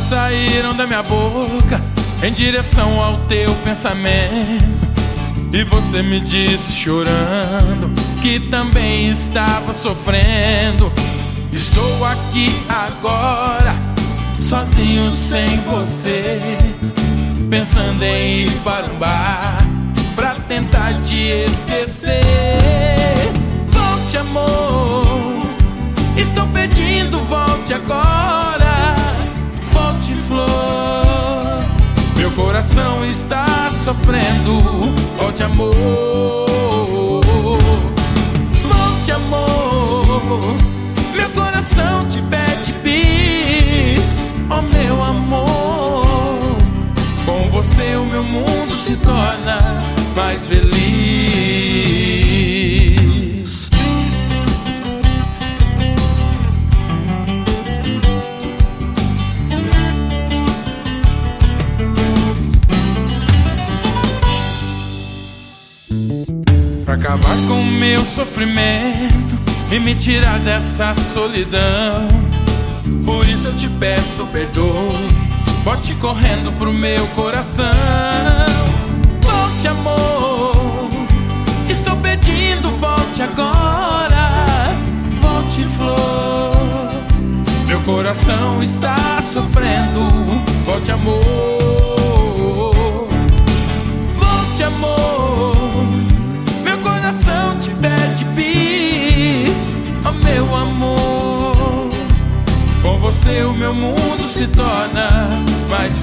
saíram da minha boca em direção ao teu pensamento, e você me disse chorando que também estava sofrendo. Estou aqui agora, sozinho sem você, pensando em ir para um bar pra tentar te esquecer. Volte, amor, estou pedindo, volte agora. Volte, flor, meu coração está sofrendo. Volte, amor, volte, amor, meu coração te pede bis. Oh, meu amor, com você o meu mundo se torna mais feliz. Pra acabar com o meu sofrimento e me tirar dessa solidão, por isso eu te peço perdoe. Volte correndo pro meu coração. Volte, amor, estou pedindo, volte agora. Volte, flor, meu coração está sofrendo. Volte, amor, volte, amor, meu coração te pede bis. Oh, meu amor, com você o meu mundo se torna mais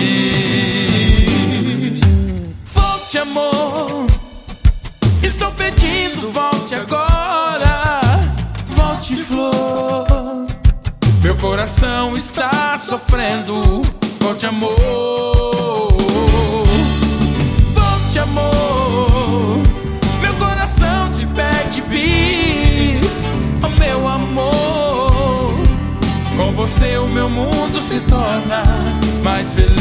feliz. Volte, amor, estou pedindo, volte agora. Volte, flor, meu coração está sofrendo. Volte, amor, volte, amor, meu coração te pede bis. Oh, meu amor, com você o meu mundo se torna mais feliz.